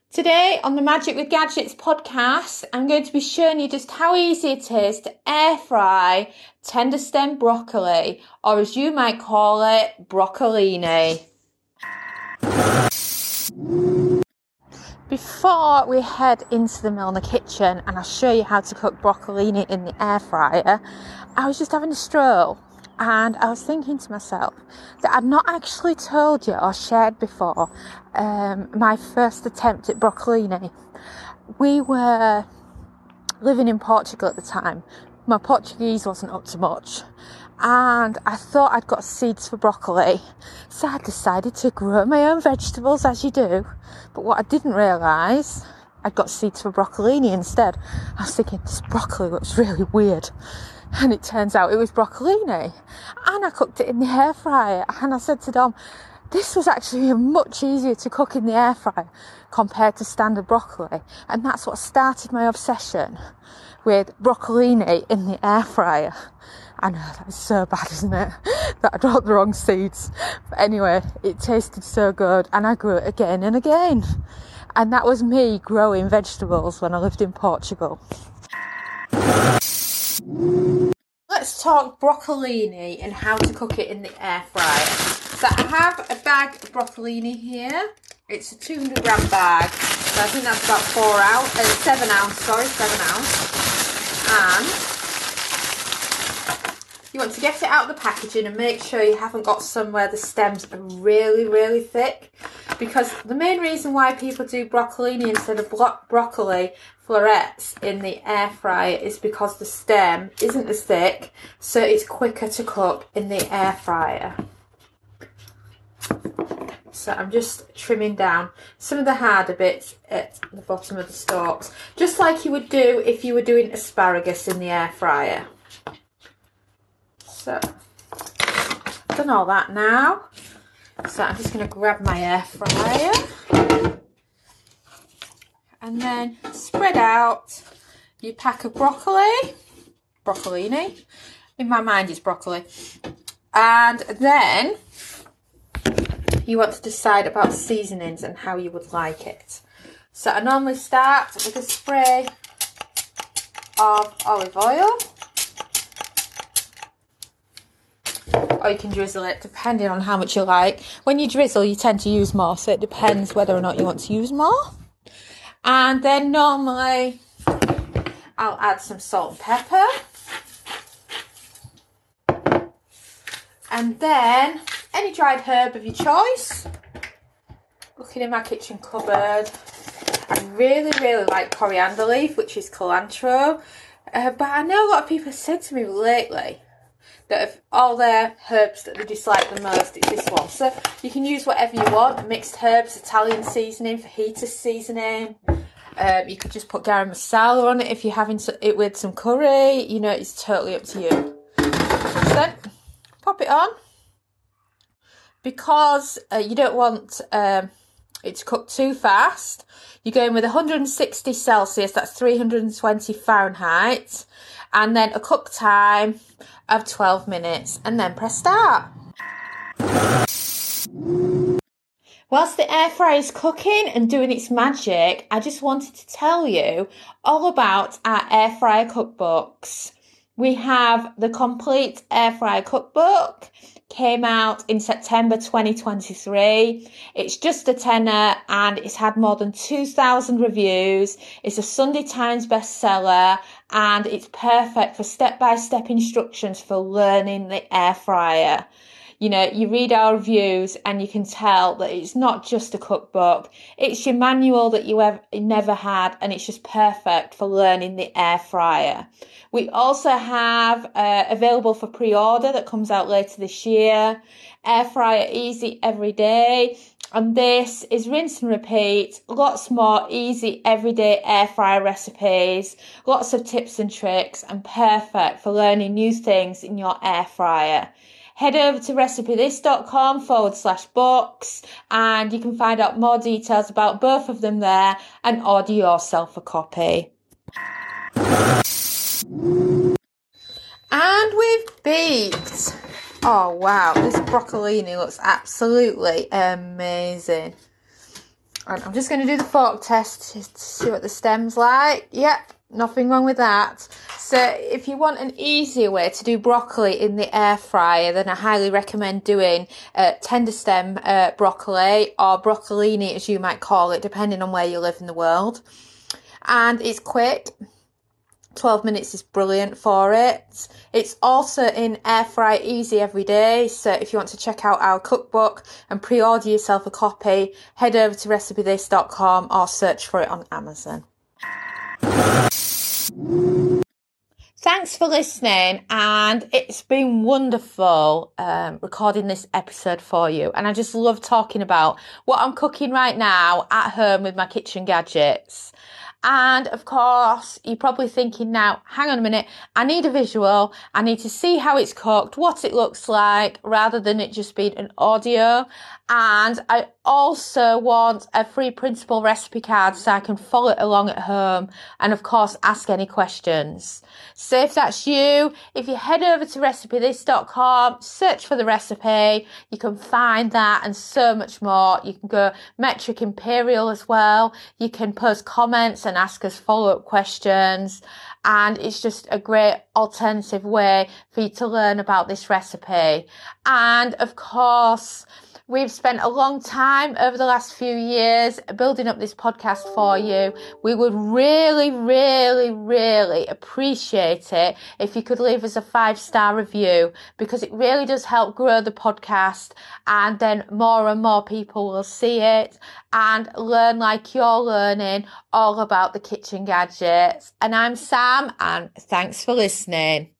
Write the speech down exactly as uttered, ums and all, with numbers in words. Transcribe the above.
Today on the Magic with Gadgets podcast, I'm going to be showing you just how easy it is to air fry tender stem broccoli, or as you might call it, broccolini. Before we head into the mill in the kitchen and I'll show you how to cook broccolini in the air fryer, I was just having a stroll and I was thinking to myself that I'd not actually told you or shared before um, my first attempt at broccolini. We were living in Portugal at the time. My Portuguese wasn't up to much and I thought I'd got seeds for broccoli, so I decided to grow my own vegetables, as you do. But what I didn't realise, I'd got seeds for broccolini instead. I was thinking, this broccoli looks really weird, and it turns out it was broccolini. And I cooked it in the air fryer, and I said to Dom, this was actually much easier to cook in the air fryer compared to standard broccoli, and that's what started my obsession with broccolini in the air fryer. I know, that is so bad, isn't it? That I dropped the wrong seeds. But anyway, it tasted so good and I grew it again and again. And that was me growing vegetables when I lived in Portugal. Let's talk broccolini and how to cook it in the air fryer. So I have a bag of broccolini here. It's a two hundred gram bag. So I think that's about four ounce, uh, seven ounce, sorry, seven ounce. And you want to get it out of the packaging and make sure you haven't got some where the stems are really, really thick. Because the main reason why people do broccolini instead of bro broccoli florets in the air fryer is because the stem isn't as thick, so it's quicker to cook in the air fryer. So I'm just trimming down some of the harder bits at the bottom of the stalks, just like you would do if you were doing asparagus in the air fryer. So, I've done all that now. So I'm just going to grab my air fryer and then spread out your pack of broccoli, broccolini. In my mind it's broccoli. And then you want to decide about seasonings and how you would like it. So I normally start with a spray of olive oil. Or you can drizzle it, depending on how much you like. When you drizzle, you tend to use more, so it depends whether or not you want to use more. And then normally, I'll add some salt and pepper. And then, any dried herb of your choice. Looking in my kitchen cupboard, I really, really like coriander leaf, which is cilantro. Uh, but I know a lot of people have said to me lately that of all their herbs that they dislike the most, it's this one. So you can use whatever you want. Mixed herbs, Italian seasoning, fajita seasoning. Um, you could just put garam masala on it if you're having it with some curry. You know, it's totally up to you. So then, pop it on. Because uh, you don't want um, it to cook too fast, you're going with one hundred sixty Celsius, that's three hundred twenty Fahrenheit. And then a cook time of twelve minutes, and then press start. Whilst the air fryer is cooking and doing its magic, I just wanted to tell you all about our air fryer cookbooks. We have the complete air fryer cookbook, came out in September twenty twenty-three. It's just a tenner and it's had more than two thousand reviews. It's a Sunday Times bestseller and it's perfect for step-by-step instructions for learning the air fryer. You know, you read our reviews and you can tell that it's not just a cookbook. It's your manual that you ever, never had, and it's just perfect for learning the air fryer. We also have uh, available for pre-order that comes out later this year. Air fryer easy every day. And this is rinse and repeat. Lots more easy everyday air fryer recipes. Lots of tips and tricks, and perfect for learning new things in your air fryer. Head over to recipethis.com forward slash books and you can find out more details about both of them there and order yourself a copy. And we've beeped. Oh wow, this broccolini looks absolutely amazing. And I'm just going to do the fork test to see what the stem's like. Yep, nothing wrong with that. So if you want an easier way to do broccoli in the air fryer, then I highly recommend doing uh, tender stem uh, broccoli, or broccolini as you might call it, depending on where you live in the world. And it's quick. twelve minutes is brilliant for it. It's also in air fry easy every day. So if you want to check out our cookbook and pre-order yourself a copy, head over to recipe this dot com or search for it on Amazon. Thanks for listening, and it's been wonderful um, recording this episode for you. And I just love talking about what I'm cooking right now at home with my kitchen gadgets. And of course, you're probably thinking now, hang on a minute, I need a visual. I need to see how it's cooked, what it looks like, rather than it just being an audio. And I also want a free principle recipe card so I can follow it along at home and, of course, ask any questions. So if that's you, if you head over to recipe this dot com, search for the recipe, you can find that and so much more. You can go Metric Imperial as well. You can post comments and ask us follow-up questions. And it's just a great alternative way for you to learn about this recipe. And of course, we've spent a long time over the last few years building up this podcast for you. We would really, really, really appreciate it if you could leave us a five-star review, because it really does help grow the podcast, and then more and more people will see it and learn like you're learning all about the kitchen gadgets. And I'm Sam, and thanks for listening.